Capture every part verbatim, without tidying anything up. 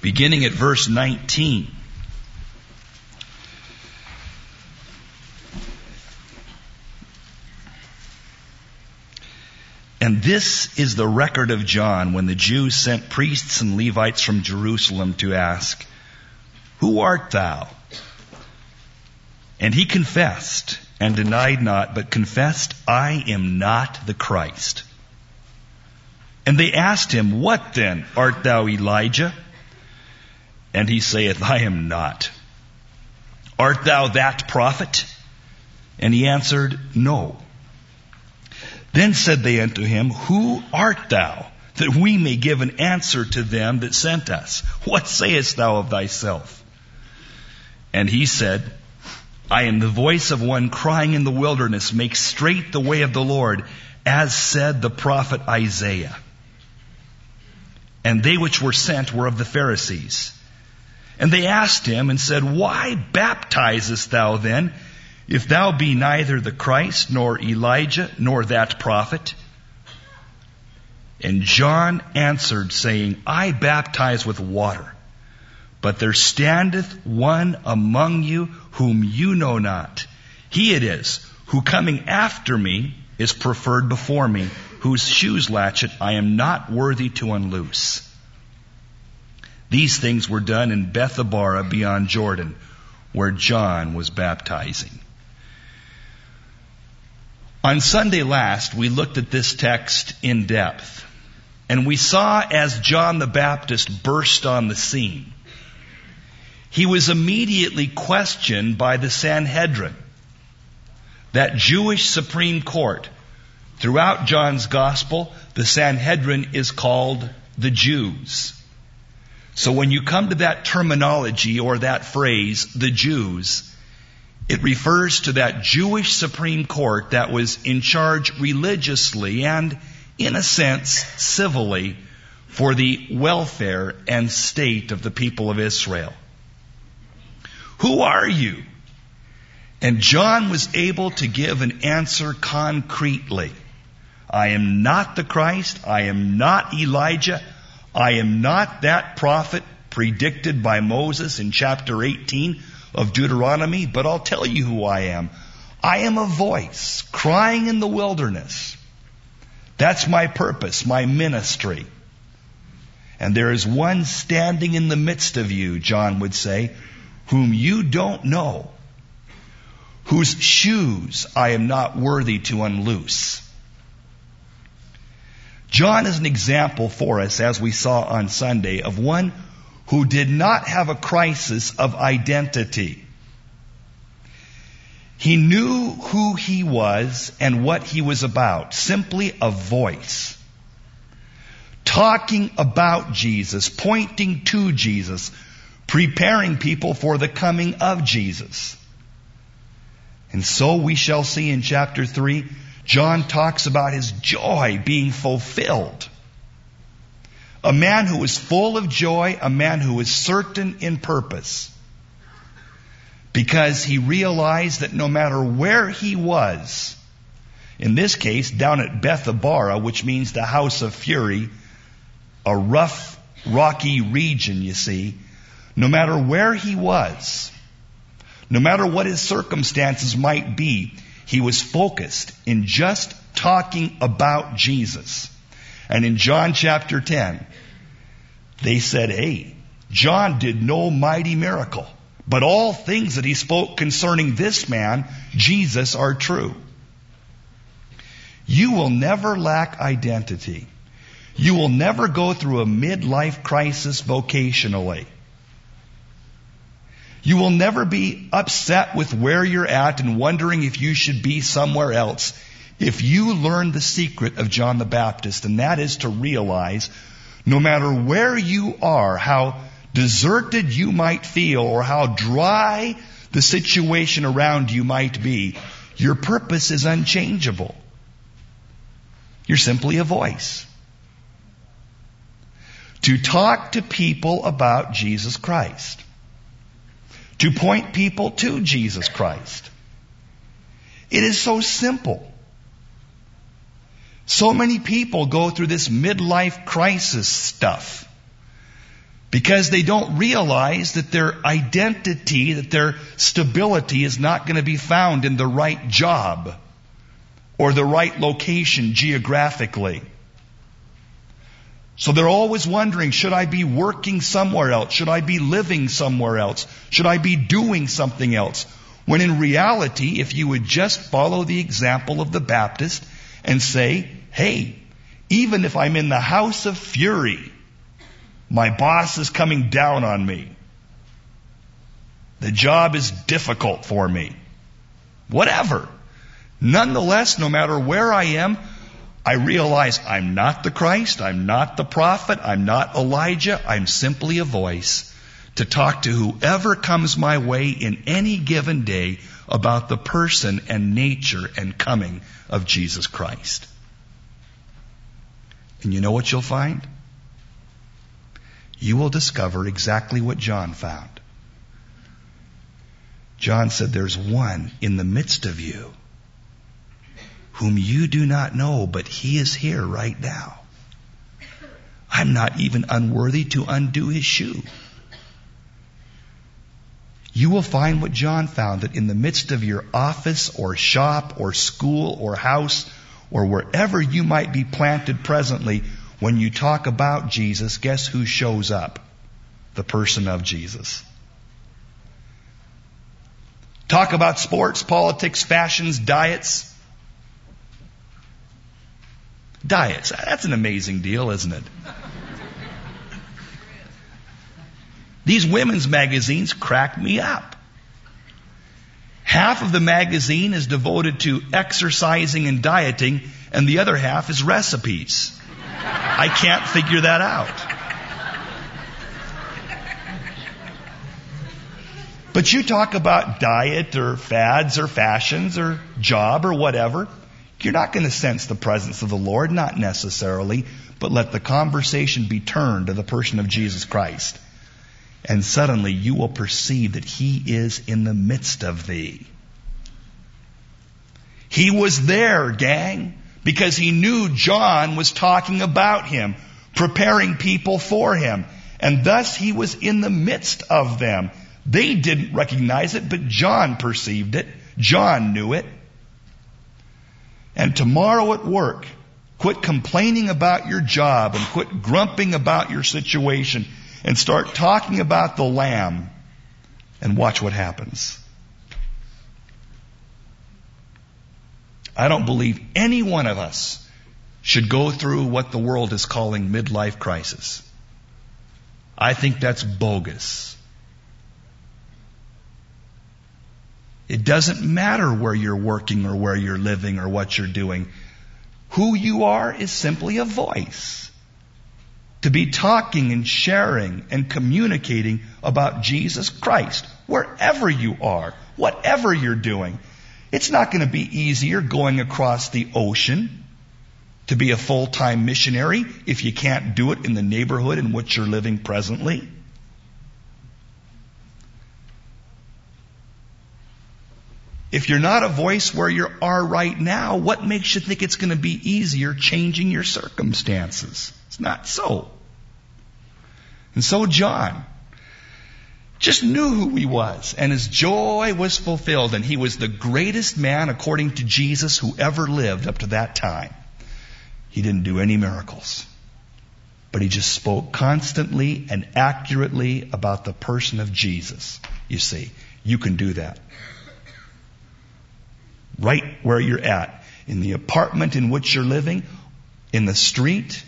beginning at verse nineteen. And this is the record of John when the Jews sent priests and Levites from Jerusalem to ask, "Who art thou?" And he confessed and denied not, but confessed, "I am not the Christ." And they asked him, "What then? Art thou Elijah?" And he saith, "I am not." "Art thou that prophet?" And he answered, "No." Then said they unto him, "Who art thou? That we may give an answer to them that sent us. What sayest thou of thyself?" And he said, "I am the voice of one crying in the wilderness, make straight the way of the Lord, as said the prophet Isaiah." And they which were sent were of the Pharisees. And they asked him and said, "Why baptizest thou then, if thou be neither the Christ, nor Elijah, nor that prophet?" And John answered, saying, "I baptize with water, but there standeth one among you whom you know not. He it is, who coming after me is preferred before me, whose shoes latchet I am not worthy to unloose." These things were done in Bethabara beyond Jordan, where John was baptizing. On Sunday last, we looked at this text in depth, and we saw as John the Baptist burst on the scene, he was immediately questioned by the Sanhedrin, that Jewish Supreme Court. Throughout John's Gospel, the Sanhedrin is called the Jews. So when you come to that terminology or that phrase, the Jews, it refers to that Jewish Supreme Court that was in charge religiously and, in a sense, civilly for the welfare and state of the people of Israel. "Who are you?" And John was able to give an answer concretely. "I am not the Christ. I am not Elijah. I am not that prophet predicted by Moses in chapter eighteen of Deuteronomy, but I'll tell you who I am. I am a voice crying in the wilderness. That's my purpose, my ministry. And there is one standing in the midst of you," John would say, "whom you don't know, whose shoes I am not worthy to unloose." John is an example for us, as we saw on Sunday, of one who did not have a crisis of identity. He knew who he was and what he was about. Simply a voice. Talking about Jesus, pointing to Jesus, preparing people for the coming of Jesus. And so we shall see in chapter three, John talks about his joy being fulfilled. A man who is full of joy, a man who is certain in purpose. Because he realized that no matter where he was, in this case down at Bethabara, which means the house of fury, a rough, rocky region, you see, no matter where he was, no matter what his circumstances might be, he was focused in just talking about Jesus. And in John chapter ten, they said, "Hey, John did no mighty miracle, but all things that he spoke concerning this man, Jesus, are true." You will never lack identity. You will never go through a midlife crisis vocationally. You will never be upset with where you're at and wondering if you should be somewhere else if you learn the secret of John the Baptist, and that is to realize no matter where you are, how deserted you might feel or how dry the situation around you might be, your purpose is unchangeable. You're simply a voice. To talk to people about Jesus Christ. To point people to Jesus Christ. It is so simple. So many people go through this midlife crisis stuff. Because they don't realize that their identity, that their stability is not going to be found in the right job or the right location geographically. So they're always wondering, should I be working somewhere else? Should I be living somewhere else? Should I be doing something else? When in reality, if you would just follow the example of the Baptist and say, hey, even if I'm in the house of fury, my boss is coming down on me. The job is difficult for me. Whatever. Nonetheless, no matter where I am, I realize I'm not the Christ, I'm not the prophet, I'm not Elijah, I'm simply a voice to talk to whoever comes my way in any given day about the person and nature and coming of Jesus Christ. And you know what you'll find? You will discover exactly what John found. John said, there's one in the midst of you whom you do not know, but he is here right now. I'm not even unworthy to undo his shoe. You will find what John found, that in the midst of your office or shop or school or house or wherever you might be planted presently, when you talk about Jesus, guess who shows up? The person of Jesus. Talk about sports, politics, fashions, diets. Diets. That's an amazing deal, isn't it? These women's magazines crack me up. Half of the magazine is devoted to exercising and dieting, and the other half is recipes. I can't figure that out. But you talk about diet or fads or fashions or job or whatever, you're not going to sense the presence of the Lord, not necessarily, but let the conversation be turned to the person of Jesus Christ. And suddenly you will perceive that He is in the midst of thee. He was there, gang, because He knew John was talking about Him, preparing people for Him. And thus He was in the midst of them. They didn't recognize it, but John perceived it. John knew it. And tomorrow at work, quit complaining about your job and quit grumping about your situation and start talking about the Lamb, and watch what happens. I don't believe any one of us should go through what the world is calling midlife crisis. I think that's bogus. It doesn't matter where you're working or where you're living or what you're doing. Who you are is simply a voice. To be talking and sharing and communicating about Jesus Christ wherever you are, whatever you're doing. It's not going to be easier going across the ocean to be a full-time missionary if you can't do it in the neighborhood in which you're living presently. If you're not a voice where you are right now, what makes you think it's going to be easier changing your circumstances? It's not so. And so John just knew who he was, and his joy was fulfilled, and he was the greatest man, according to Jesus, who ever lived up to that time. He didn't do any miracles, but he just spoke constantly and accurately about the person of Jesus. You see, you can do that. Right where you're at, in the apartment in which you're living, in the street,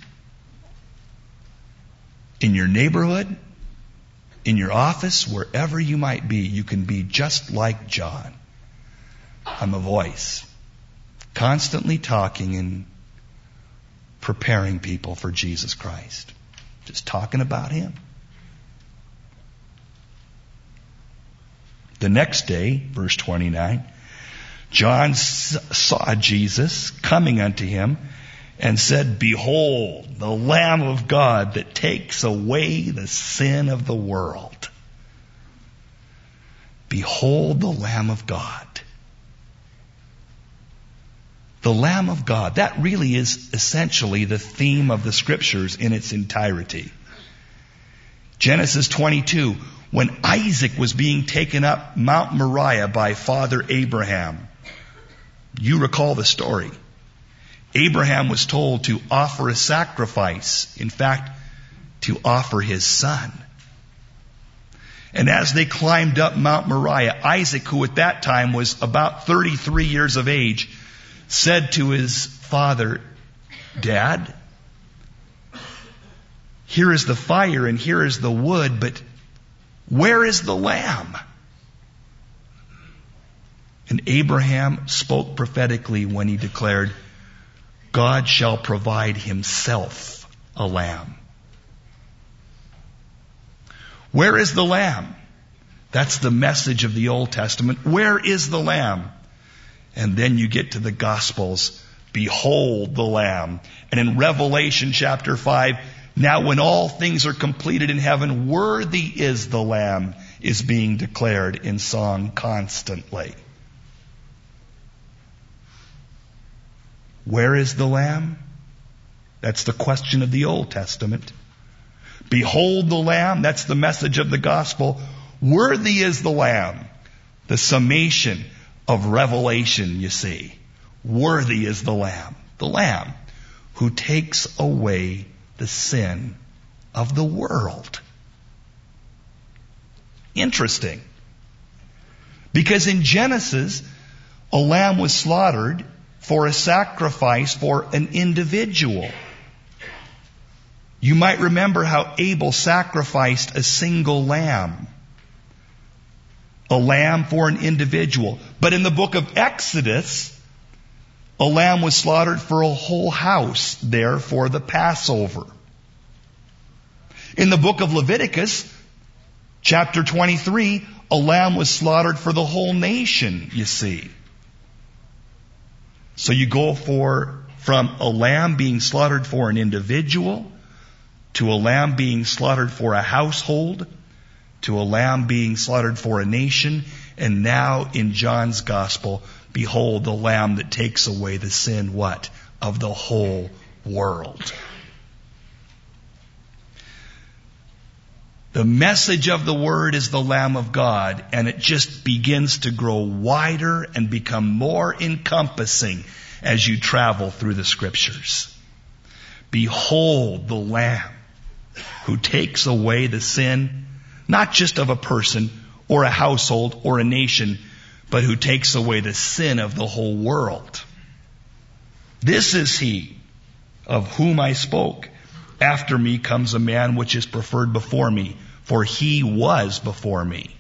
in your neighborhood, in your office, wherever you might be, you can be just like John. I'm a voice, constantly talking and preparing people for Jesus Christ. Just talking about Him. The next day, verse twenty-nine, John saw Jesus coming unto him and said, Behold, the Lamb of God that takes away the sin of the world. Behold the Lamb of God. The Lamb of God. That really is essentially the theme of the Scriptures in its entirety. Genesis twenty-two, when Isaac was being taken up Mount Moriah by Father Abraham. You recall the story. Abraham was told to offer a sacrifice. In fact, to offer his son. And as they climbed up Mount Moriah, Isaac, who at that time was about thirty-three years of age, said to his father, "Dad, here is the fire and here is the wood, but where is the lamb?" And Abraham spoke prophetically when he declared, "God shall provide himself a lamb." Where is the lamb? That's the message of the Old Testament. Where is the lamb? And then you get to the Gospels. Behold the lamb. And in Revelation chapter five, now when all things are completed in heaven, worthy is the lamb, is being declared in song constantly. Where is the lamb? That's the question of the Old Testament. Behold the lamb, that's the message of the gospel. Worthy is the lamb. The summation of Revelation, you see. Worthy is the lamb. The lamb who takes away the sin of the world. Interesting. Because in Genesis, a lamb was slaughtered for a sacrifice for an individual. You might remember how Abel sacrificed a single lamb. A lamb for an individual. But in the book of Exodus, a lamb was slaughtered for a whole house there for the Passover. In the book of Leviticus, chapter twenty-three, a lamb was slaughtered for the whole nation, you see. So you go for from a lamb being slaughtered for an individual, to a lamb being slaughtered for a household, to a lamb being slaughtered for a nation, and now in John's gospel, behold the lamb that takes away the sin, what? Of the whole world. The message of the Word is the Lamb of God, and it just begins to grow wider and become more encompassing as you travel through the Scriptures. Behold the Lamb who takes away the sin, not just of a person or a household or a nation, but who takes away the sin of the whole world. This is he of whom I spoke. After me comes a man which is preferred before me, for he was before me.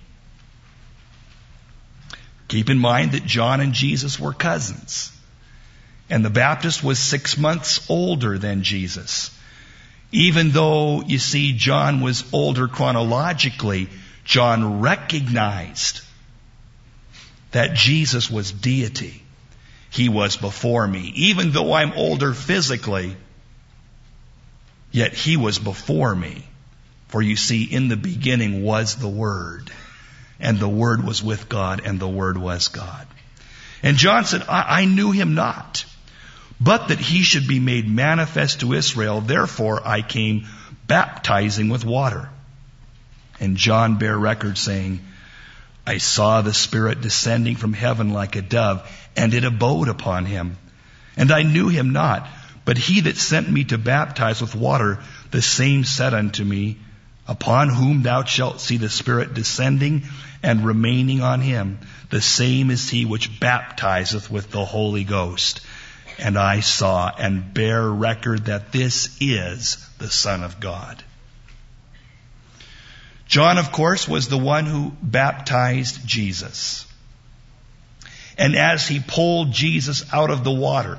Keep in mind that John and Jesus were cousins. And the Baptist was six months older than Jesus. Even though, you see, John was older chronologically, John recognized that Jesus was deity. He was before me. Even though I'm older physically, yet he was before me. For you see, in the beginning was the Word, and the Word was with God, and the Word was God. And John said, I, I knew him not, but that he should be made manifest to Israel. Therefore I came baptizing with water. And John bare record, saying, I saw the Spirit descending from heaven like a dove, and it abode upon him. And I knew him not, but he that sent me to baptize with water, the same said unto me, Upon whom thou shalt see the Spirit descending and remaining on him, the same is he which baptizeth with the Holy Ghost. And I saw and bear record that this is the Son of God. John, of course, was the one who baptized Jesus. And as he pulled Jesus out of the water,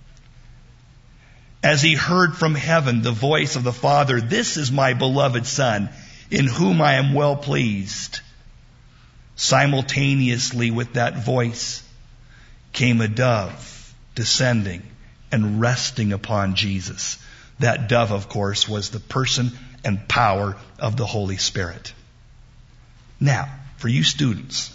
as he heard from heaven the voice of the Father, This is my beloved Son, in whom I am well pleased. Simultaneously with that voice came a dove descending and resting upon Jesus. That dove, of course, was the person and power of the Holy Spirit. Now, for you students,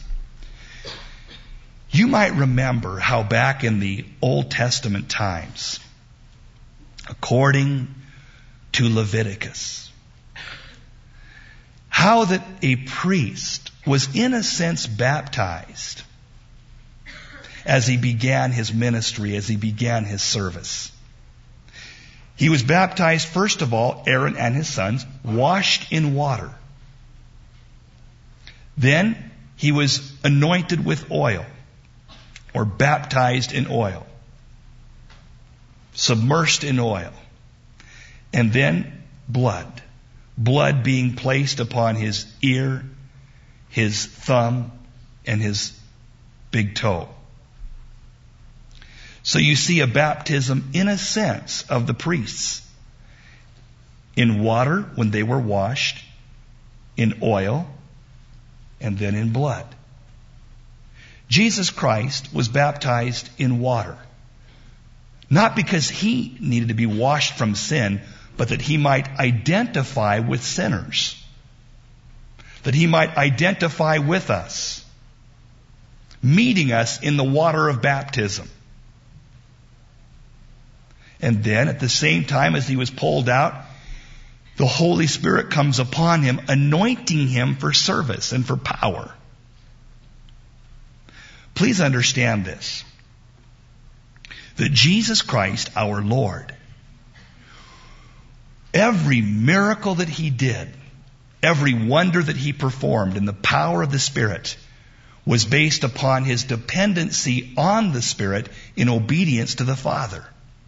you might remember how back in the Old Testament times, according to Leviticus, how that a priest was in a sense baptized as he began his ministry, as he began his service. He was baptized, first of all, Aaron and his sons, washed in water. Then he was anointed with oil, or baptized in oil, submersed in oil, and then blood. Blood being placed upon his ear, his thumb, and his big toe. So you see a baptism, in a sense, of the priests. In water, when they were washed, in oil, and then in blood. Jesus Christ was baptized in water. Not because he needed to be washed from sin, but that he might identify with sinners. That he might identify with us, meeting us in the water of baptism. And then at the same time as he was pulled out, the Holy Spirit comes upon him, anointing him for service and for power. Please understand this, that Jesus Christ, our Lord, every miracle that he did, every wonder that he performed in the power of the Spirit was based upon his dependency on the Spirit in obedience to the Father.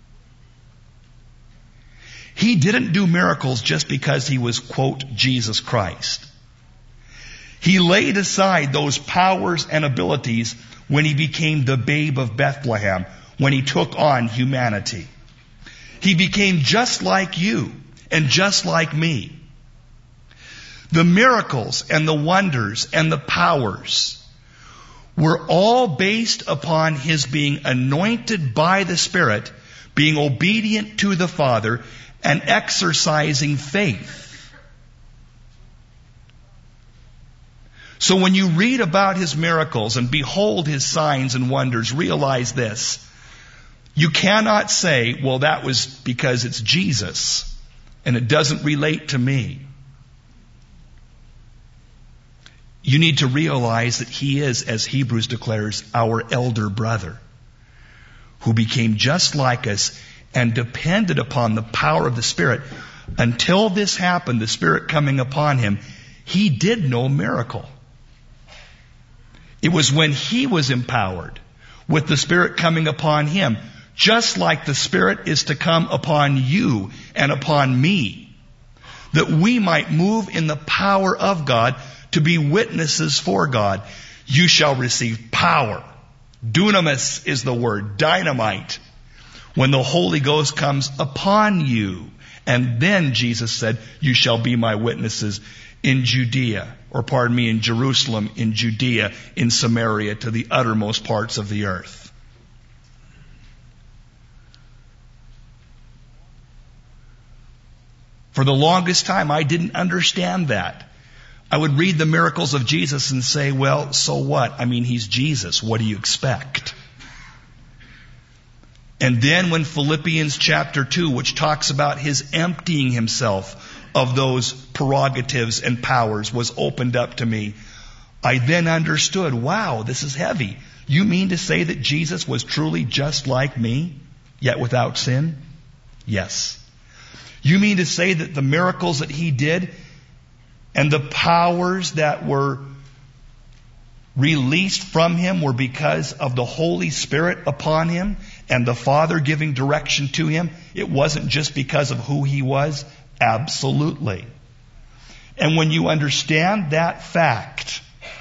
He didn't do miracles just because he was, quote, Jesus Christ. He laid aside those powers and abilities when he became the babe of Bethlehem, when he took on humanity. He became just like you and just like me. The miracles and the wonders and the powers were all based upon his being anointed by the Spirit, being obedient to the Father, and exercising faith. So when you read about his miracles and behold his signs and wonders, realize this. You cannot say, well, that was because it's Jesus and it doesn't relate to me. You need to realize that he is, as Hebrews declares, our elder brother, who became just like us and depended upon the power of the Spirit. Until this happened, the Spirit coming upon him, he did no miracle. It was when he was empowered with the Spirit coming upon him, just like the Spirit is to come upon you and upon me, that we might move in the power of God to be witnesses for God. You shall receive power. Dunamis is the word, dynamite. When the Holy Ghost comes upon you. And then Jesus said, you shall be my witnesses in Judea, or pardon me, in Jerusalem, in Judea, in Samaria, to the uttermost parts of the earth. For the longest time, I didn't understand that. I would read the miracles of Jesus and say, well, so what? I mean, he's Jesus. What do you expect? And then when Philippians chapter two, which talks about his emptying himself of those prerogatives and powers, was opened up to me, I then understood, wow, this is heavy. You mean to say that Jesus was truly just like me, yet without sin? Yes. You mean to say that the miracles that he did and the powers that were released from him were because of the Holy Spirit upon him and the Father giving direction to him? It wasn't just because of who he was? Absolutely. And when you understand that fact,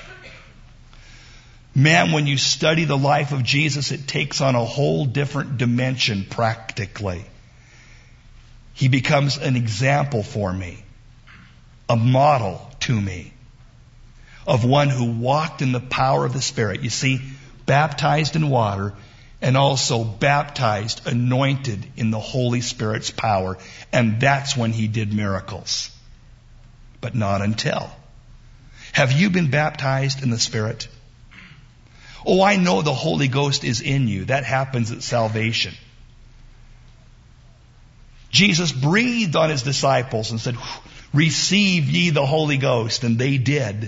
man, when you study the life of Jesus, it takes on a whole different dimension practically. He becomes an example for me, a model to me, of one who walked in the power of the Spirit. You see, baptized in water and also baptized, anointed in the Holy Spirit's power. And that's when he did miracles. But not until. Have you been baptized in the Spirit? Oh, I know the Holy Ghost is in you. That happens at salvation. Jesus breathed on his disciples and said, receive ye the Holy Ghost. And they did.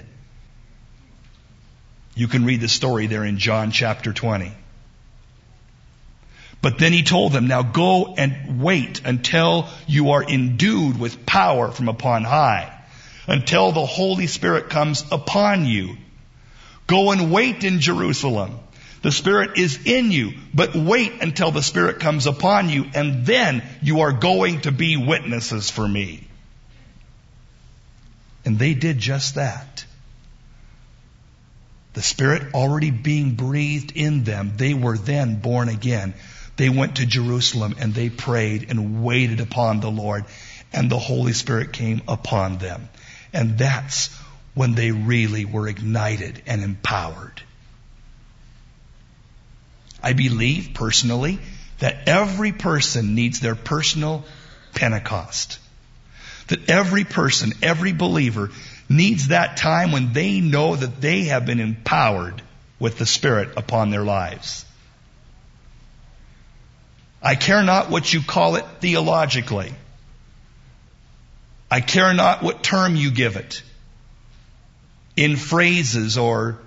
You can read the story there in John chapter twenty. But then he told them, now go and wait until you are endued with power from upon high, until the Holy Spirit comes upon you. Go and wait in Jerusalem. The Spirit is in you, but wait until the Spirit comes upon you, and then you are going to be witnesses for me. And they did just that. The Spirit already being breathed in them, they were then born again. They went to Jerusalem and they prayed and waited upon the Lord, and the Holy Spirit came upon them. And that's when they really were ignited and empowered. I believe personally that every person needs their personal Pentecost. That every person, every believer needs that time when they know that they have been empowered with the Spirit upon their lives. I care not what you call it theologically. I care not what term you give it, in phrases or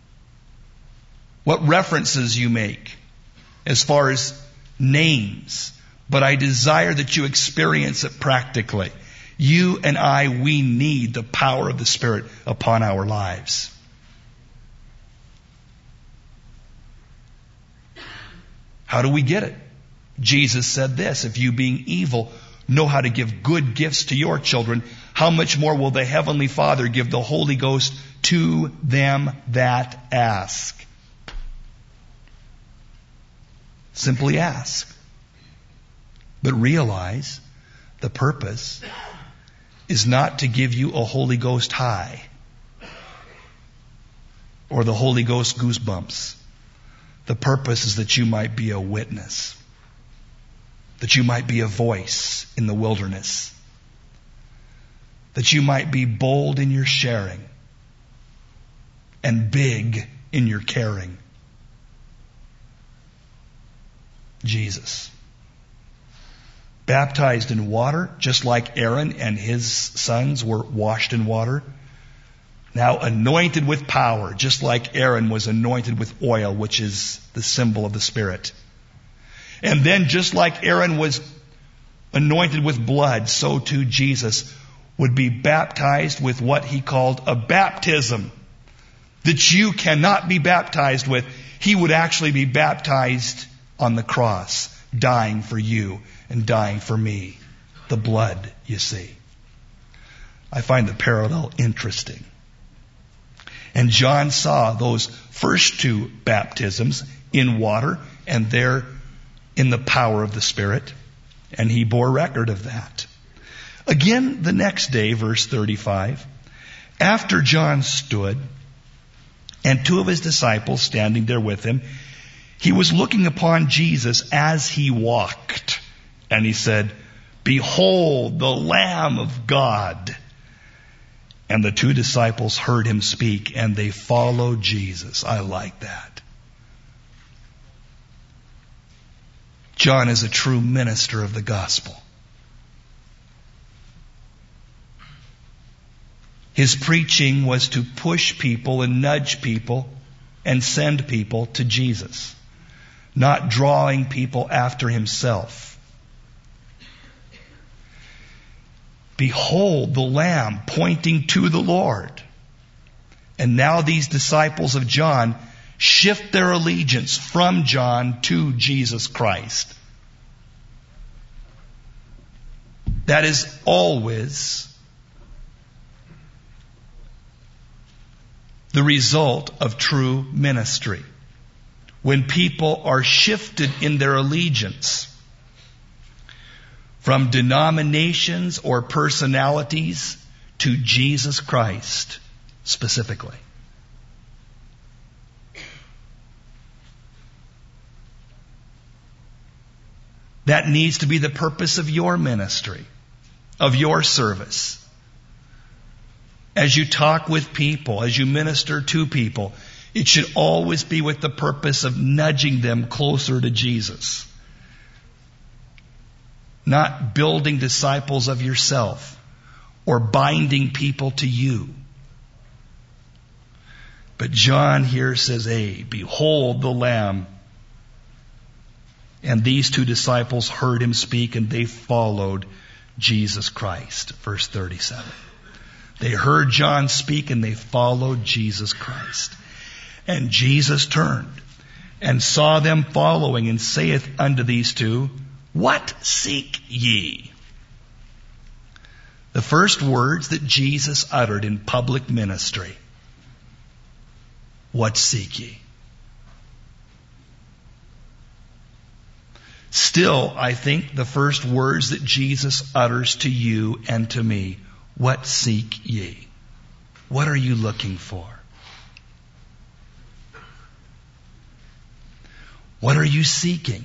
what references you make as far as names. But I desire that you experience it practically. You and I, we need the power of the Spirit upon our lives. How do we get it? Jesus said this, if you being evil know how to give good gifts to your children, how much more will the Heavenly Father give the Holy Ghost to them that ask? Simply ask. But realize the purpose is not to give you a Holy Ghost high or the Holy Ghost goosebumps. The purpose is that you might be a witness, that you might be a voice in the wilderness, that you might be bold in your sharing and big in your caring. Jesus, baptized in water, just like Aaron and his sons were washed in water. Now anointed with power, just like Aaron was anointed with oil, which is the symbol of the Spirit. And then just like Aaron was anointed with blood, so too Jesus would be baptized with what he called a baptism that you cannot be baptized with. He would actually be baptized on the cross, dying for you and dying for me. The blood, you see. I find the parallel interesting. And John saw those first two baptisms in water and there in the power of the Spirit, and he bore record of that. Again, the next day, verse thirty-five, after John stood and two of his disciples standing there with him, he was looking upon Jesus as he walked, and he said, "Behold, the Lamb of God." And the two disciples heard him speak, and they followed Jesus. I like that. John is a true minister of the gospel. His preaching was to push people and nudge people and send people to Jesus, not drawing people after himself. Behold the Lamb, pointing to the Lord. And now these disciples of John shift their allegiance from John to Jesus Christ. That is always the result of true ministry. When people are shifted in their allegiance from denominations or personalities to Jesus Christ specifically. That needs to be the purpose of your ministry, of your service. As you talk with people, as you minister to people, it should always be with the purpose of nudging them closer to Jesus. Not building disciples of yourself or binding people to you. But John here says, hey, behold the Lamb. And these two disciples heard him speak, and they followed Jesus Christ. Verse thirty-seven. They heard John speak, and they followed Jesus Christ. And Jesus turned and saw them following, and saith unto these two, what seek ye? The first words that Jesus uttered in public ministry. What seek ye? Still, I think the first words that Jesus utters to you and to me, what seek ye? What are you looking for? What are you seeking?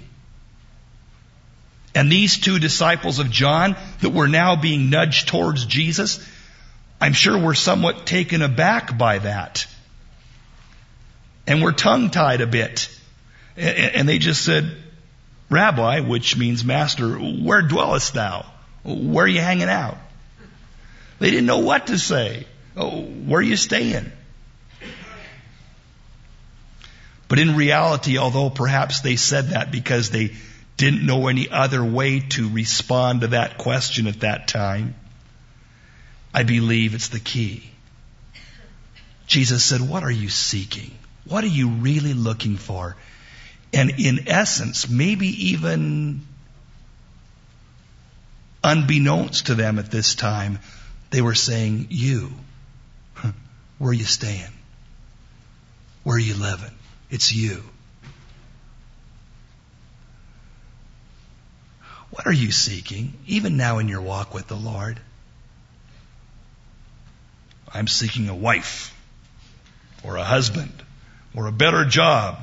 And these two disciples of John that were now being nudged towards Jesus, I'm sure were somewhat taken aback by that. And were tongue-tied a bit. And they just said, Rabbi, which means master, where dwellest thou? Where are you hanging out? They didn't know what to say. Oh, where are you staying? But in reality, although perhaps they said that because they didn't know any other way to respond to that question at that time, I believe it's the key. Jesus said, what are you seeking? What are you really looking for? And in essence, maybe even unbeknownst to them at this time, they were saying, you, where are you staying? Where are you living? It's you. What are you seeking, even now in your walk with the Lord? I'm seeking a wife, or a husband, or a better job,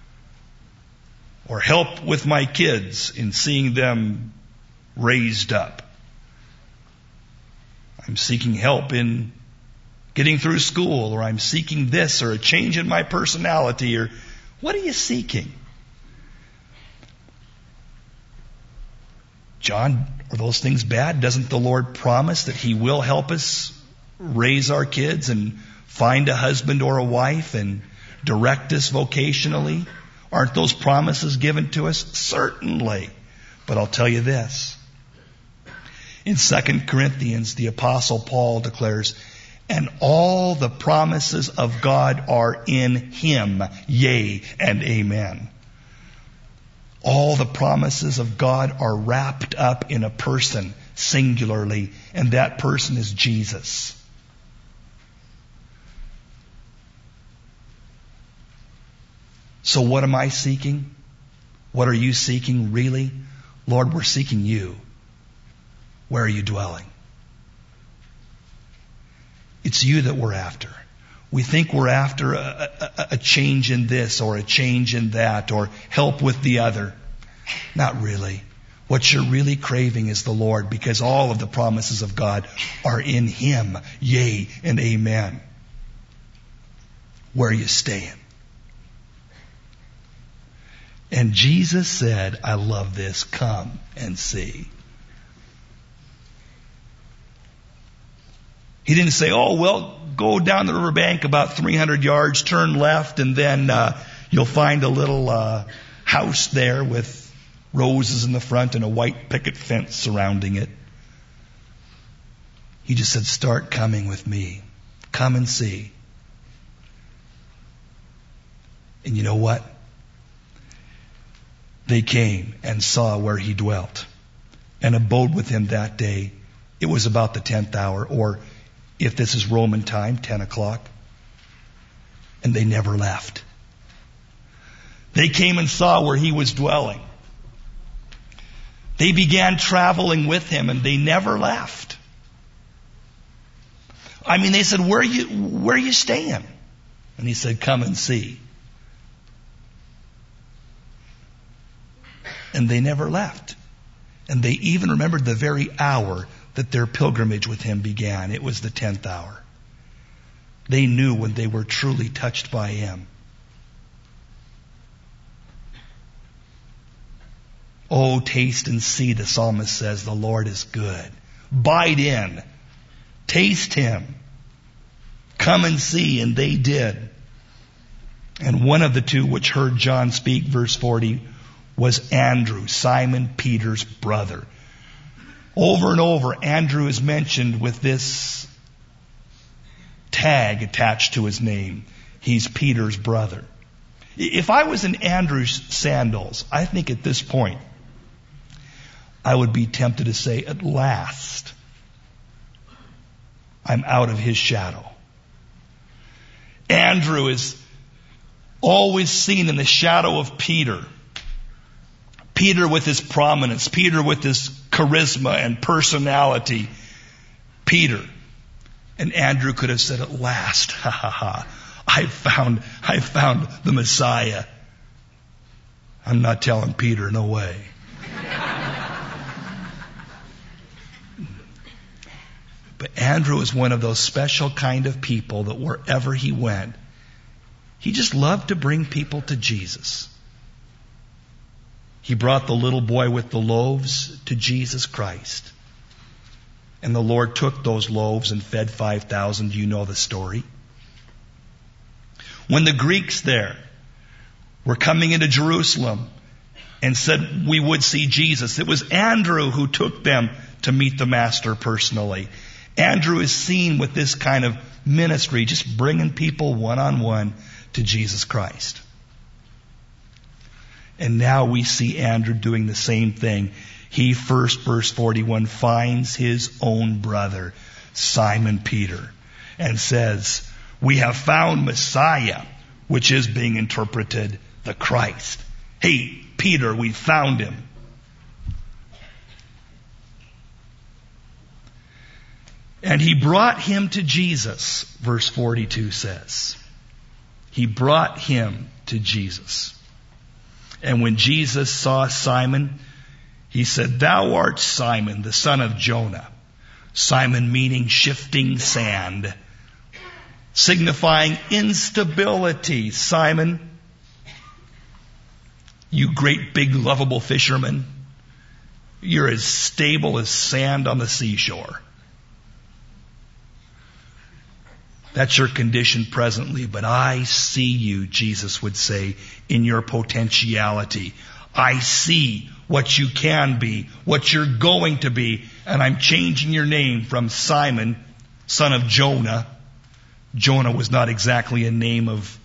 or help with my kids in seeing them raised up. I'm seeking help in getting through school, or I'm seeking this, or a change in my personality, or what are you seeking? John, are those things bad? Doesn't the Lord promise that He will help us raise our kids and find a husband or a wife and direct us vocationally? Aren't those promises given to us? Certainly. But I'll tell you this. In Second Corinthians, the Apostle Paul declares, and all the promises of God are in Him, yea and amen. All the promises of God are wrapped up in a person, singularly, and that person is Jesus. So what am I seeking? What are you seeking really? Lord, we're seeking you. Where are you dwelling? It's you that we're after. We think we're after a, a, a change in this or a change in that or help with the other. Not really. What you're really craving is the Lord, because all of the promises of God are in Him. Yea and amen. Where are you staying? And Jesus said, I love this, come and see. He didn't say, oh, well, go down the riverbank about three hundred yards, turn left, and then uh, you'll find a little uh, house there with roses in the front and a white picket fence surrounding it. He just said, start coming with me. Come and see. And you know what? They came and saw where He dwelt and abode with Him that day. It was about the tenth hour, or if this is Roman time, ten o'clock. And they never left. They came and saw where He was dwelling. They began traveling with Him, and they never left. I mean, they said, where are you, where are you staying? And He said, come and see. And they never left. And they even remembered the very hour that their pilgrimage with Him began. It was the tenth hour. They knew when they were truly touched by Him. Oh, taste and see, the psalmist says, the Lord is good. Bide in Taste him. Come and see. And they did. And one of the two which heard John speak, verse forty, was Andrew, Simon Peter's brother. Over and over, Andrew is mentioned with this tag attached to his name. He's Peter's brother. If I was in Andrew's sandals, I think at this point, I would be tempted to say, at last, I'm out of his shadow. Andrew is always seen in the shadow of Peter. Peter with his prominence, Peter with his charisma and personality. Peter. And Andrew could have said, at last, ha ha ha, I found, I found the Messiah. I'm not telling Peter, no way. But Andrew is one of those special kind of people that wherever he went, he just loved to bring people to Jesus. He brought the little boy with the loaves to Jesus Christ. And the Lord took those loaves and fed five thousand. You know the story. When the Greeks there were coming into Jerusalem and said we would see Jesus, it was Andrew who took them to meet the Master personally. Andrew is seen with this kind of ministry, just bringing people one-on-one to Jesus Christ. And now we see Andrew doing the same thing. He first, verse forty-one, finds his own brother, Simon Peter, and says, we have found Messiah, which is being interpreted the Christ. Hey, Peter, we found him. And he brought him to Jesus, verse forty-two says. He brought him to Jesus. And when Jesus saw Simon, he said, thou art Simon, the son of Jonah. Simon meaning shifting sand, signifying instability. Simon, you great big lovable fisherman, you're as stable as sand on the seashore. That's your condition presently, but I see you, Jesus would say, in your potentiality. I see what you can be, what you're going to be, and I'm changing your name from Simon, son of Jonah. Jonah was not exactly a name of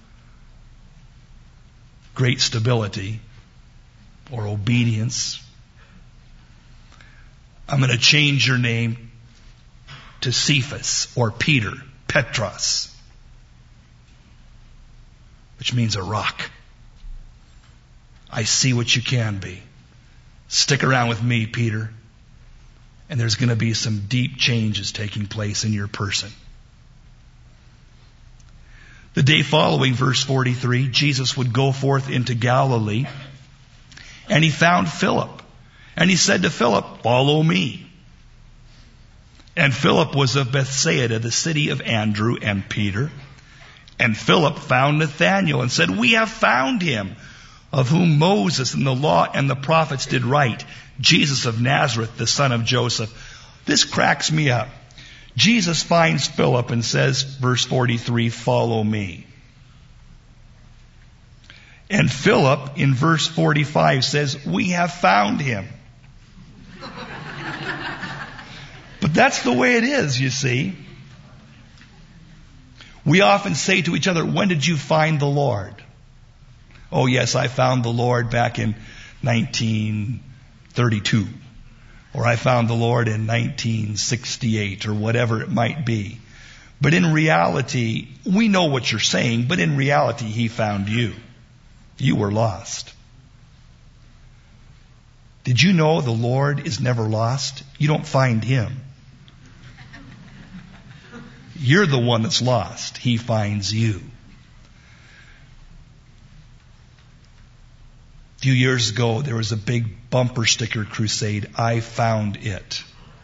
great stability or obedience. I'm going to change your name to Cephas or Peter. Petros, which means a rock. I see what you can be. Stick around with me, Peter, and there's going to be some deep changes taking place in your person. The day following, verse forty-three, Jesus would go forth into Galilee, and he found Philip, and he said to Philip, follow me. And Philip was of Bethsaida, the city of Andrew and Peter. And Philip found Nathanael and said, we have found him, of whom Moses and the law and the prophets did write, Jesus of Nazareth, the son of Joseph. This cracks me up. Jesus finds Philip and says, verse forty-three, follow me. And Philip, in verse forty-five, says, we have found him. But that's the way it is, you see. We often say to each other, when did you find the Lord? Oh yes, I found the Lord back in nineteen thirty-two. Or I found the Lord in nineteen sixty-eight, or whatever it might be. But in reality, we know what you're saying, but in reality, He found you. You were lost. Did you know the Lord is never lost? You don't find Him. You're the one that's lost. He finds you. A few years ago, there was a big bumper sticker crusade. I found it.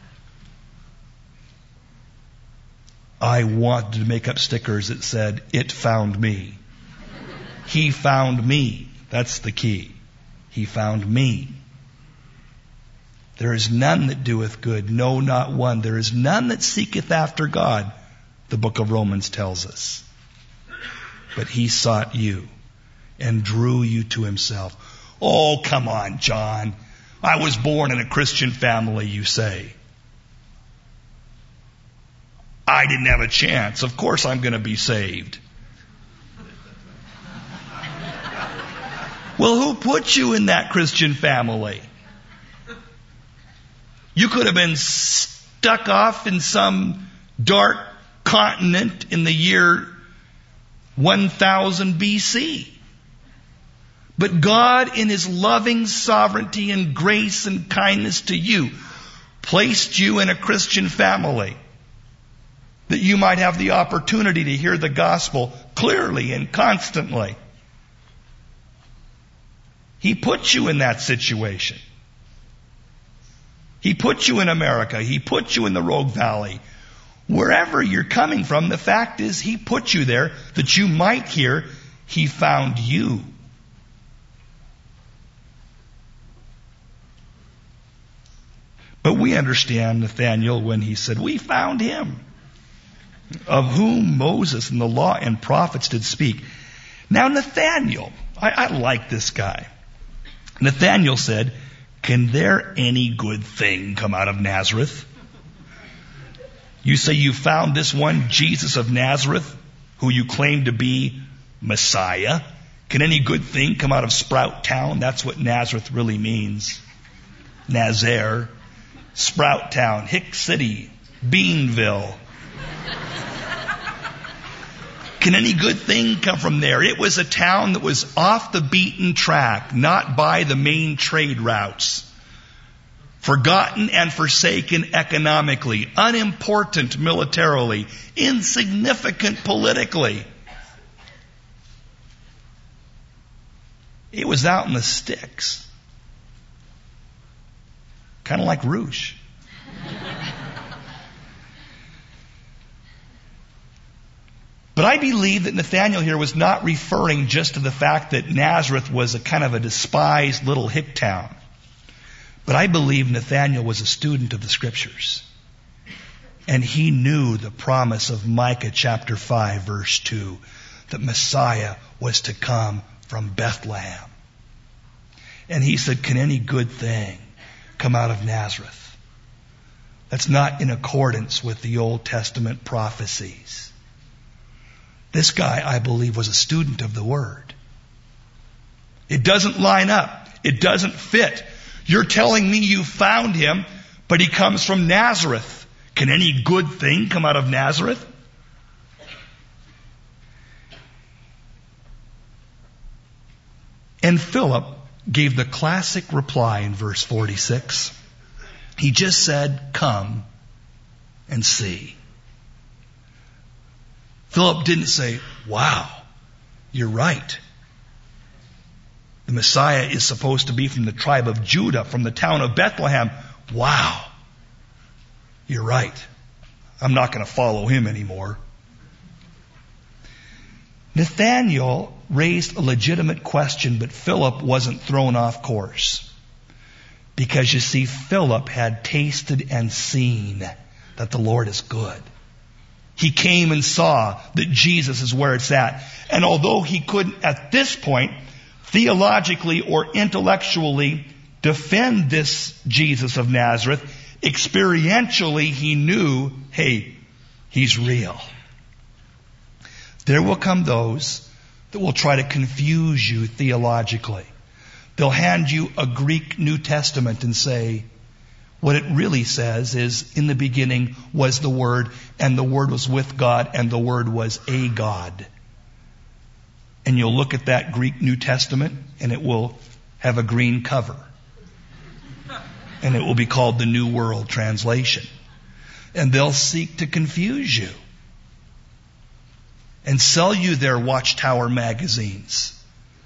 I wanted to make up stickers that said, it found me. He found me. That's the key. He found me. There is none that doeth good, no, not one. There is none that seeketh after God, the book of Romans tells us. But he sought you and drew you to himself. Oh, come on, John. I was born in a Christian family, you say. I didn't have a chance. Of course I'm going to be saved. Well, who put you in that Christian family? You could have been stuck off in some dark continent in the year one thousand B C. But God, in his loving sovereignty and grace and kindness to you, placed you in a Christian family that you might have the opportunity to hear the gospel clearly and constantly. He put you in that situation. He put you in America. He put you in the Rogue Valley. Wherever you're coming from, the fact is he put you there that you might hear he found you. But we understand Nathanael when he said, we found him, of whom Moses and the law and prophets did speak. Now Nathanael, I, I like this guy. Nathanael said, can there any good thing come out of Nazareth? You say you found this one, Jesus of Nazareth, who you claim to be Messiah. Can any good thing come out of Sprout Town? That's what Nazareth really means. Nazaire. Sprout Town, Hick City, Beanville. Can any good thing come from there? It was a town that was off the beaten track, not by the main trade routes. Forgotten and forsaken economically, unimportant militarily, insignificant politically. It was out in the sticks. Kind of like Rouge. But I believe that Nathanael here was not referring just to the fact that Nazareth was a kind of a despised little hick town. But I believe Nathanael was a student of the Scriptures. And he knew the promise of Micah chapter five verse two, that Messiah was to come from Bethlehem. And he said, can any good thing come out of Nazareth? That's not in accordance with the Old Testament prophecies. This guy, I believe, was a student of the Word. It doesn't line up. It doesn't fit. You're telling me you found him, but he comes from Nazareth. Can any good thing come out of Nazareth? And Philip gave the classic reply in verse forty-six. He just said, come and see. Philip didn't say, wow, you're right. The Messiah is supposed to be from the tribe of Judah, from the town of Bethlehem. Wow, you're right. I'm not going to follow him anymore. Nathanael raised a legitimate question, but Philip wasn't thrown off course. Because you see, Philip had tasted and seen that the Lord is good. He came and saw that Jesus is where it's at. And although he couldn't at this point theologically or intellectually defend this Jesus of Nazareth, experientially he knew, hey, he's real. There will come those that will try to confuse you theologically. They'll hand you a Greek New Testament and say, what it really says is, in the beginning was the Word, and the Word was with God, and the Word was a God. And you'll look at that Greek New Testament, and it will have a green cover. And it will be called the New World Translation. And they'll seek to confuse you. And sell you their Watchtower magazines.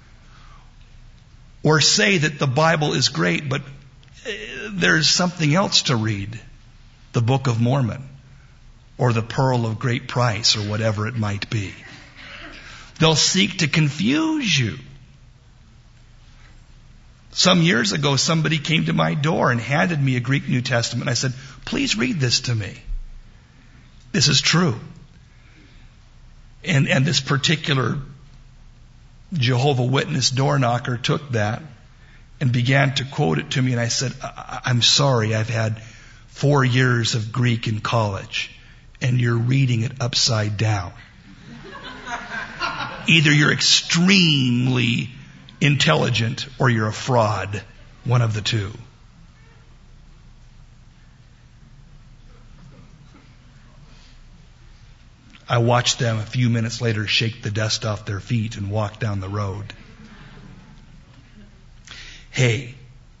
Or say that the Bible is great, but there's something else to read. The Book of Mormon. Or the Pearl of Great Price, or whatever it might be. They'll seek to confuse you. Some years ago, somebody came to my door and handed me a Greek New Testament. I said, please read this to me. This is true. And, and this particular Jehovah Witness door knocker took that and began to quote it to me. And I said, I- I'm sorry, I've had four years of Greek in college, and you're reading it upside down. Either you're extremely intelligent or you're a fraud. One of the two. I watched them a few minutes later shake the dust off their feet and walk down the road. Hey,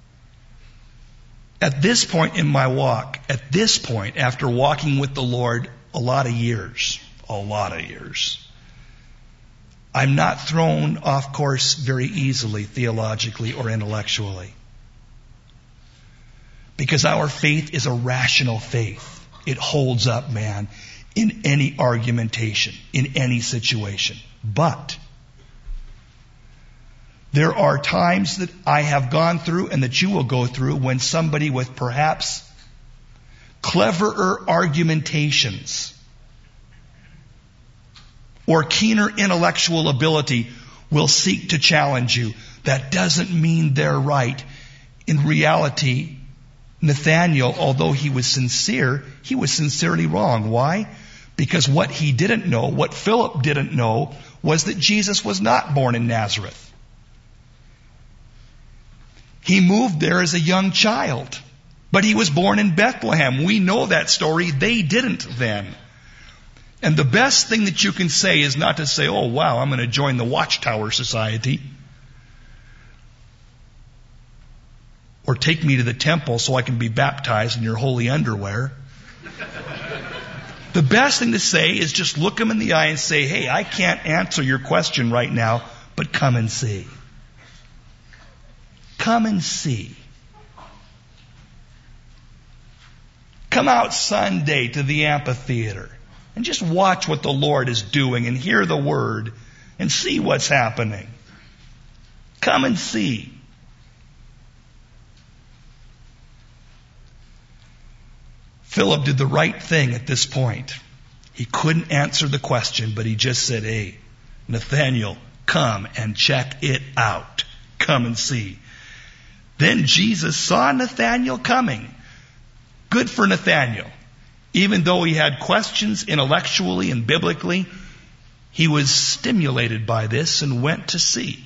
at this point in my walk, at this point, after walking with the Lord a lot of years, a lot of years, I'm not thrown off course very easily theologically or intellectually. Because our faith is a rational faith. It holds up, man, in any argumentation, in any situation. But there are times that I have gone through and that you will go through when somebody with perhaps cleverer argumentations or keener intellectual ability will seek to challenge you. That doesn't mean they're right. In reality, Nathanael, although he was sincere, he was sincerely wrong. Why? Because what he didn't know, what Philip didn't know, was that Jesus was not born in Nazareth. He moved there as a young child, but he was born in Bethlehem. We know that story. They didn't then. And the best thing that you can say is not to say, oh, wow, I'm going to join the Watchtower Society. Or take me to the temple so I can be baptized in your holy underwear. The best thing to say is just look them in the eye and say, hey, I can't answer your question right now, but come and see. Come and see. Come out Sunday to the amphitheater and just watch what the Lord is doing and hear the word and see what's happening. Come and see. Philip did the right thing at this point. He couldn't answer the question, but he just said, hey, Nathanael, come and check it out. Come and see. Then Jesus saw Nathanael coming. Good for Nathanael. Even though he had questions intellectually and biblically, he was stimulated by this and went to see.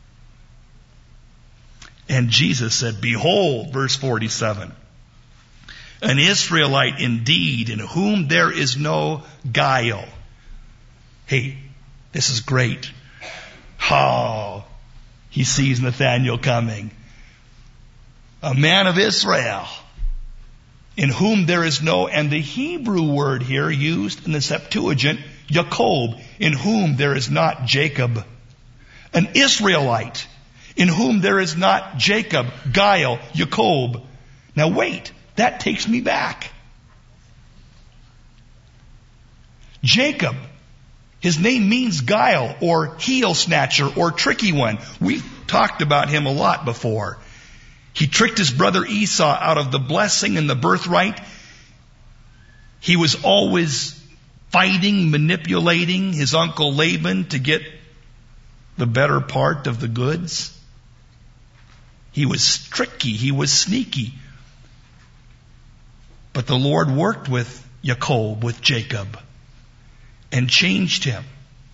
And Jesus said, behold, verse forty-seven, an Israelite indeed, in whom there is no guile. Hey, this is great. Oh, he sees Nathanael coming. A man of Israel, in whom there is no, and the Hebrew word here used in the Septuagint, Jacob, in whom there is not Jacob. An Israelite, in whom there is not Jacob, guile, Jacob. Now wait, that takes me back. Jacob, his name means guile or heel snatcher or tricky one. We've talked about him a lot before. He tricked his brother Esau out of the blessing and the birthright. He was always fighting, manipulating his uncle Laban to get the better part of the goods. He was tricky. He was sneaky. But the Lord worked with Jacob, with Jacob, and changed him.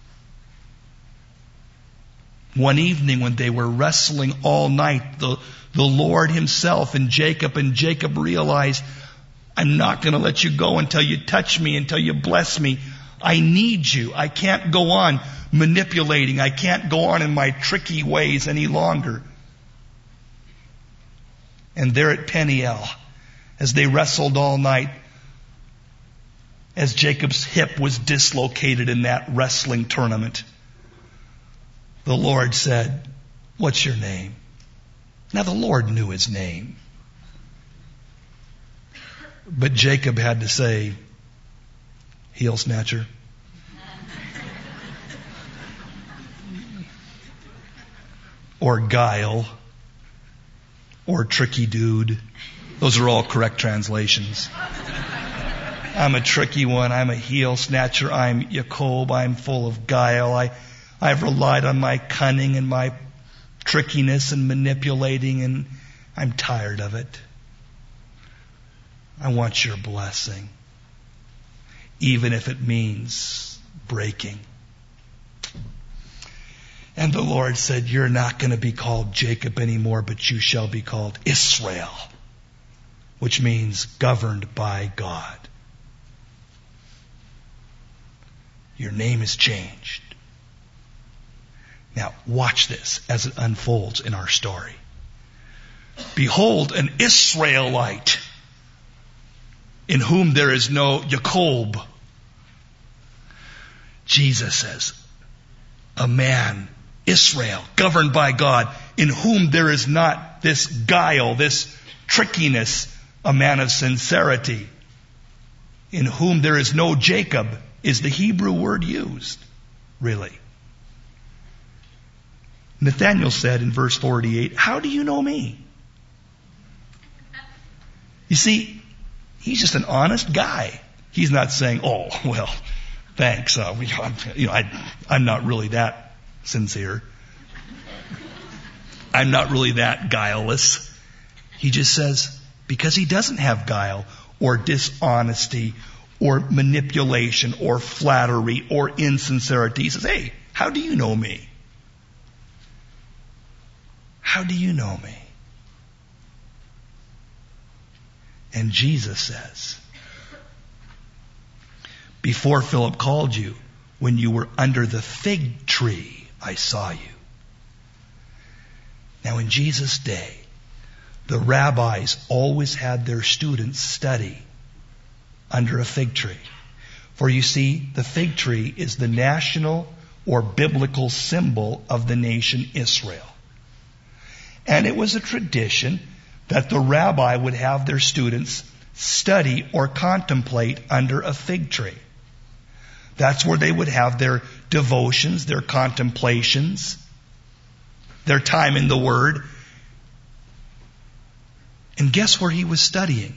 One evening when they were wrestling all night, the, the Lord himself and Jacob, and Jacob realized, I'm not going to let you go until you touch me, until you bless me. I need you. I can't go on manipulating. I can't go on in my tricky ways any longer. And there at Peniel, as they wrestled all night, as Jacob's hip was dislocated in that wrestling tournament, the Lord said, what's your name? Now the Lord knew his name. But Jacob had to say, heel snatcher. Or guile. or tricky dude. Those are all correct translations. I'm a tricky one. I'm a heel snatcher. I'm Jacob. I'm full of guile. I, I've relied on my cunning and my trickiness and manipulating, and I'm tired of it. I want your blessing, even if it means breaking. And the Lord said, you're not going to be called Jacob anymore, but you shall be called Israel, which means governed by God. Your name is changed. Now, watch this as it unfolds in our story. Behold, an Israelite in whom there is no Jacob. Jesus says, a man, Israel, governed by God, in whom there is not this guile, this trickiness, a man of sincerity, in whom there is no Jacob, is the Hebrew word used, really. Nathanael said in verse forty-eight, how do you know me? You see, he's just an honest guy. He's not saying, oh, well, thanks. Uh, we, I'm, you know, I, I'm not really that sincere. I'm not really that guileless. He just says, because he doesn't have guile or dishonesty or manipulation or flattery or insincerity. He says, hey, how do you know me? How do you know me? And Jesus says, before Philip called you, when you were under the fig tree, I saw you. Now in Jesus' day, the rabbis always had their students study under a fig tree. For you see, the fig tree is the national or biblical symbol of the nation Israel. And it was a tradition that the rabbi would have their students study or contemplate under a fig tree. That's where they would have their devotions, their contemplations, their time in the Word. And guess where he was studying?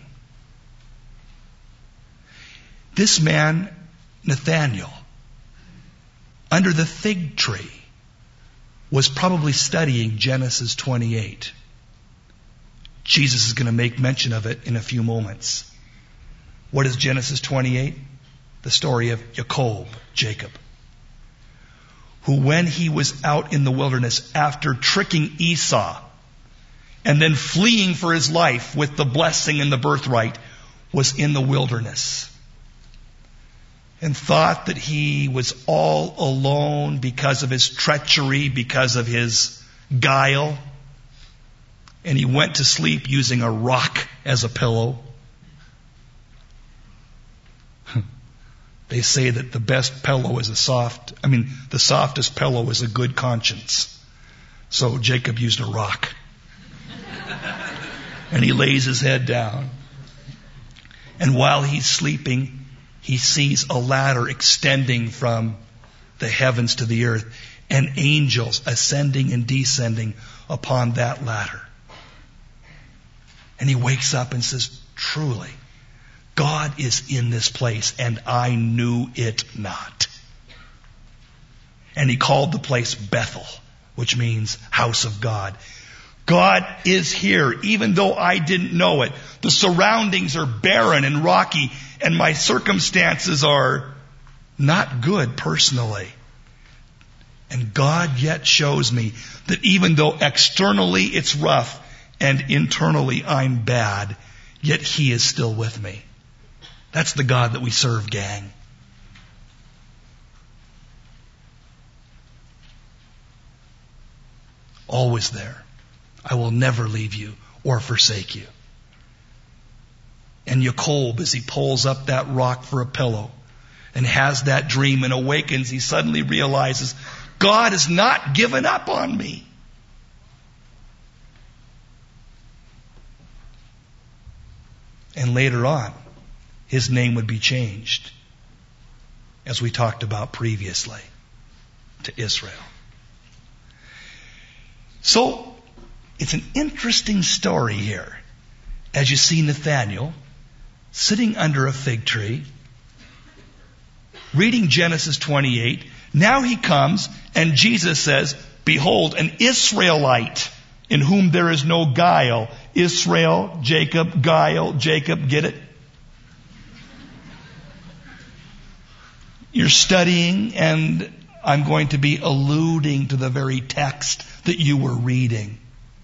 This man, Nathanael, under the fig tree, was probably studying Genesis twenty-eight. Jesus is going to make mention of it in a few moments. What is Genesis twenty-eight? The story of Jacob, Jacob, who when he was out in the wilderness after tricking Esau and then fleeing for his life with the blessing and the birthright, was in the wilderness and thought that he was all alone because of his treachery, because of his guile. And he went to sleep using a rock as a pillow. They say that the best pillow is a soft, I mean, the softest pillow is a good conscience. So Jacob used a rock. And he lays his head down. And while he's sleeping, he sees a ladder extending from the heavens to the earth, and angels ascending and descending upon that ladder. And he wakes up and says, truly, God is in this place, and I knew it not. And he called the place Bethel, which means house of God. God is here, even though I didn't know it. The surroundings are barren and rocky, and my circumstances are not good personally. And God yet shows me that even though externally it's rough and internally I'm bad, yet He is still with me. That's the God that we serve, gang. Always there. I will never leave you or forsake you. And Jacob, as he pulls up that rock for a pillow and has that dream and awakens, he suddenly realizes, God has not given up on me. And later on, his name would be changed, as we talked about previously, to Israel. So, it's an interesting story here. As you see Nathanael sitting under a fig tree, reading Genesis twenty-eight. Now he comes and Jesus says, behold, an Israelite in whom there is no guile. Israel, Jacob, guile, Jacob, get it? You're studying, and I'm going to be alluding to the very text that you were reading.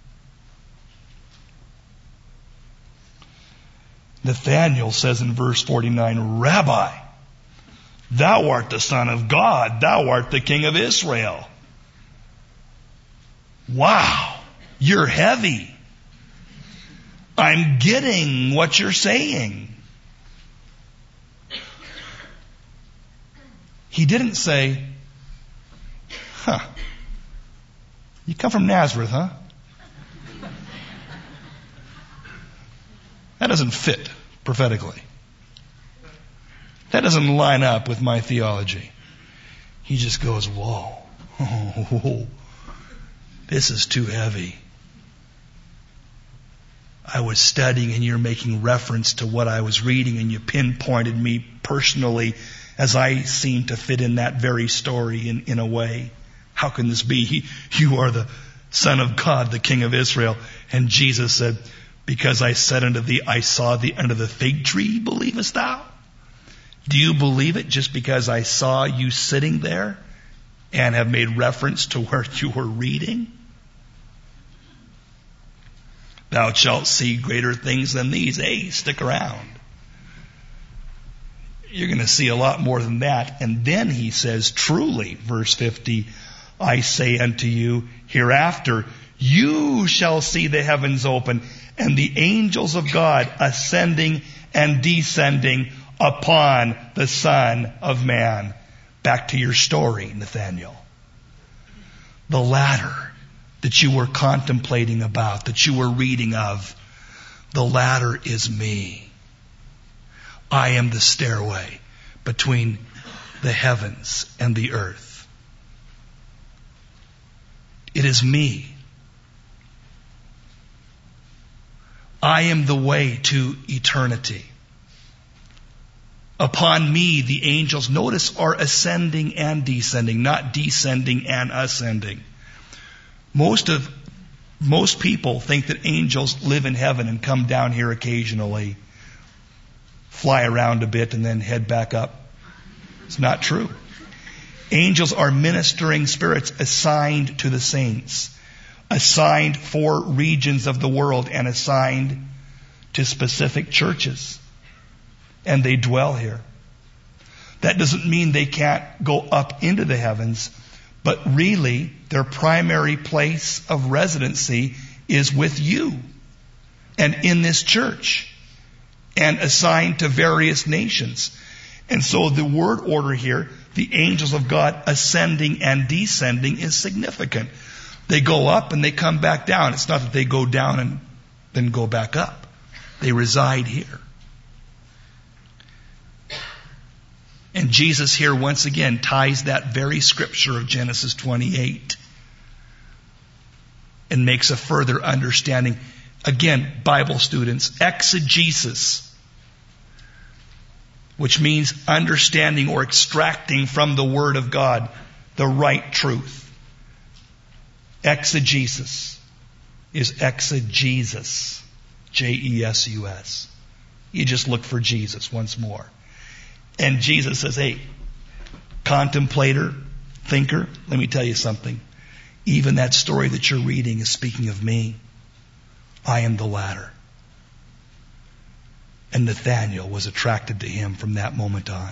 Nathanael says in verse forty-nine, Rabbi, thou art the Son of God, thou art the King of Israel. Wow, you're heavy. I'm getting what you're saying. He didn't say, huh, you come from Nazareth, huh? That doesn't fit prophetically. That doesn't line up with my theology. He just goes, whoa, oh, this is too heavy. I was studying and you're making reference to what I was reading, and you pinpointed me personally as I seem to fit in that very story in, in a way. How can this be? He, you are the Son of God, the King of Israel. And Jesus said, because I said unto thee, I saw thee under the fig tree, believest thou? Do you believe it just because I saw you sitting there and have made reference to where you were reading? Thou shalt see greater things than these. Hey, stick around. You're going to see a lot more than that. And then he says, truly, verse fifty, I say unto you, hereafter you shall see the heavens open and the angels of God ascending and descending upon the Son of Man. Back to your story, Nathanael. The ladder that you were contemplating about, that you were reading of, the ladder is me. I am the stairway between the heavens and the earth. It is me. I am the way to eternity. Upon me, the angels, notice, are ascending and descending, not descending and ascending. Most of, most people think that angels live in heaven and come down here occasionally, fly around a bit, and then head back up. It's not true. Angels are ministering spirits assigned to the saints, assigned for regions of the world, and assigned to specific churches. And they dwell here. That doesn't mean they can't go up into the heavens, but really their primary place of residency is with you and in this church and assigned to various nations. And so the word order here, the angels of God ascending and descending, is significant. They go up and they come back down. It's not that they go down and then go back up. They reside here. And Jesus here once again ties that very scripture of Genesis twenty-eight and makes a further understanding. Again, Bible students, exegesis, which means understanding or extracting from the Word of God the right truth. Exegesis is exegesis, J E S U S. You just look for Jesus once more. And Jesus says, hey, contemplator, thinker, let me tell you something. Even that story that you're reading is speaking of me. I am the ladder. And Nathanael was attracted to him from that moment on.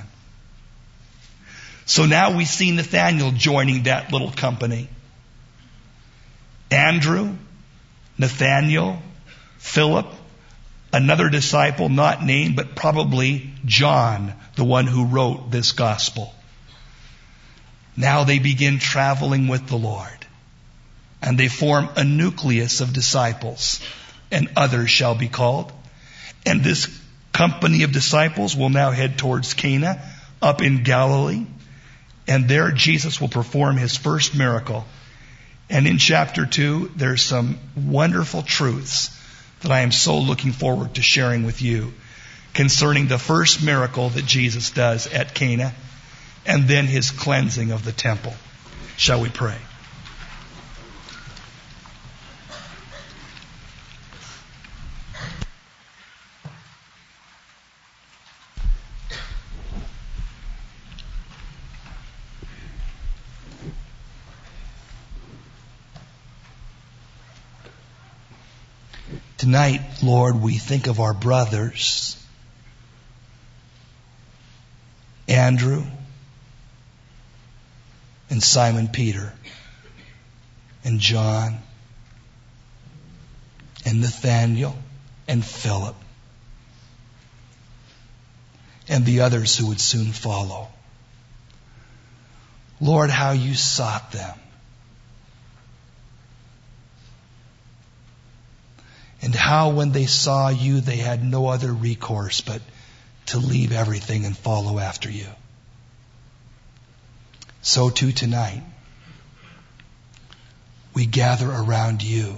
So now we see Nathanael joining that little company. Andrew, Nathanael, Philip, another disciple not named, but probably John, the one who wrote this gospel. Now they begin traveling with the Lord. And they form a nucleus of disciples. And others shall be called. And this company of disciples will now head towards Cana, up in Galilee. And there Jesus will perform his first miracle. And in chapter two, there's some wonderful truths that I am so looking forward to sharing with you concerning the first miracle that Jesus does at Cana and then his cleansing of the temple. Shall we pray? Tonight, Lord, we think of our brothers, Andrew and Simon Peter and John and Nathaniel and Philip and the others who would soon follow. Lord, how you sought them. And how when they saw you, they had no other recourse but to leave everything and follow after you. So too tonight, we gather around you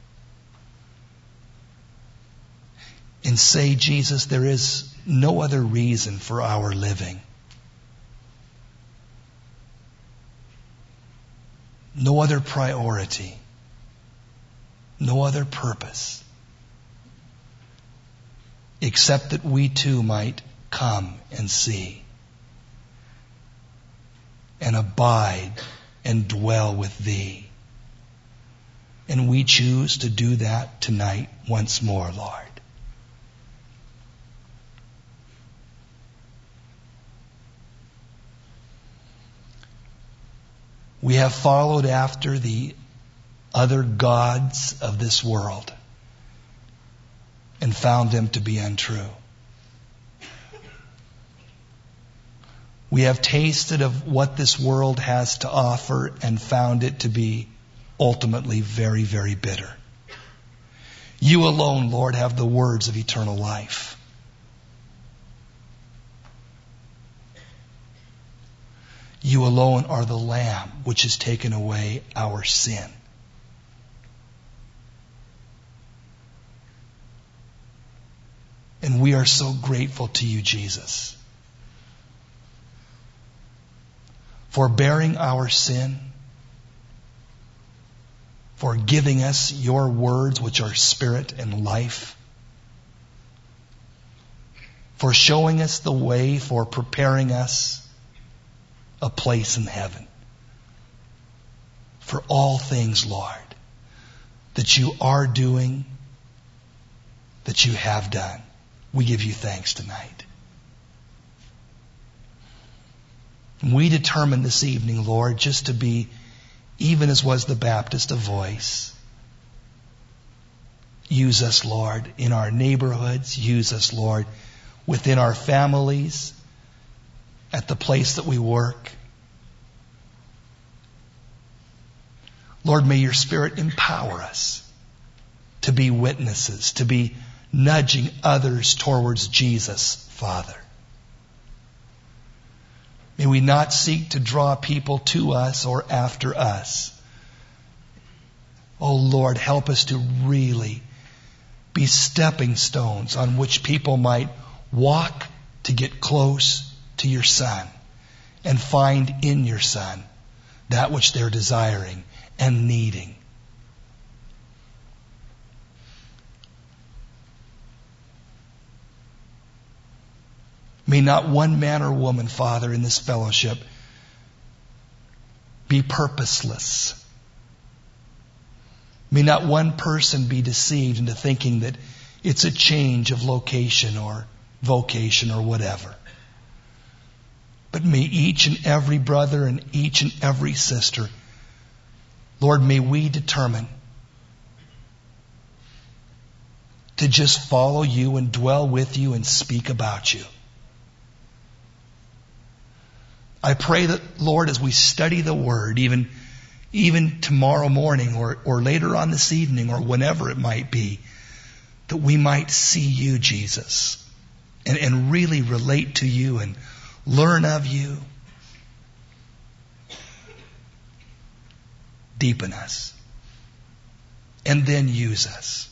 and say, Jesus, there is no other reason for our living. No other priority. No other purpose. Except that we too might come and see and abide and dwell with thee. And we choose to do that tonight once more, Lord. We have followed after the other gods of this world and found them to be untrue. We have tasted of what this world has to offer and found it to be ultimately very, very bitter. You alone, Lord, have the words of eternal life. You alone are the Lamb which has taken away our sin. And we are so grateful to you, Jesus, for bearing our sin, for giving us your words, which are spirit and life, for showing us the way, for preparing us a place in heaven. For all things, Lord, that you are doing, that you have done. We give you thanks tonight. We determine this evening, Lord, just to be, even as was the Baptist, a voice. Use us, Lord, in our neighborhoods. Use us, Lord, within our families, at the place that we work. Lord, may your Spirit empower us to be witnesses, to be nudging others towards Jesus, Father. May we not seek to draw people to us or after us. Oh Lord, help us to really be stepping stones on which people might walk to get close to your Son and find in your Son that which they're desiring and needing. May not one man or woman, Father, in this fellowship be purposeless. May not one person be deceived into thinking that it's a change of location or vocation or whatever. But may each and every brother and each and every sister, Lord, may we determine to just follow you and dwell with you and speak about you. I pray that, Lord, as we study the Word, even, even tomorrow morning or, or later on this evening or whenever it might be, that we might see you, Jesus, and, and really relate to you and learn of you. Deepen us. And then use us.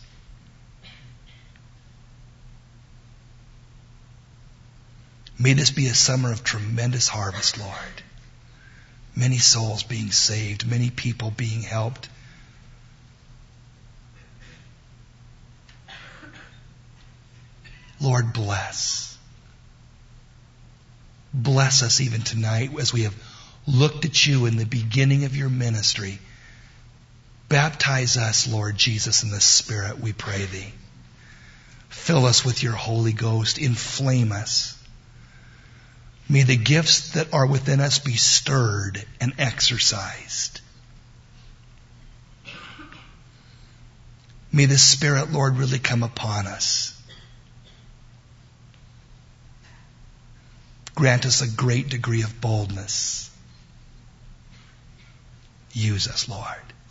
May this be a summer of tremendous harvest, Lord. Many souls being saved, many people being helped. Lord, bless. Bless us even tonight as we have looked at you in the beginning of your ministry. Baptize us, Lord Jesus, in the Spirit, we pray thee. Fill us with your Holy Ghost. Inflame us. May the gifts that are within us be stirred and exercised. May the Spirit, Lord, really come upon us. Grant us a great degree of boldness. Use us, Lord.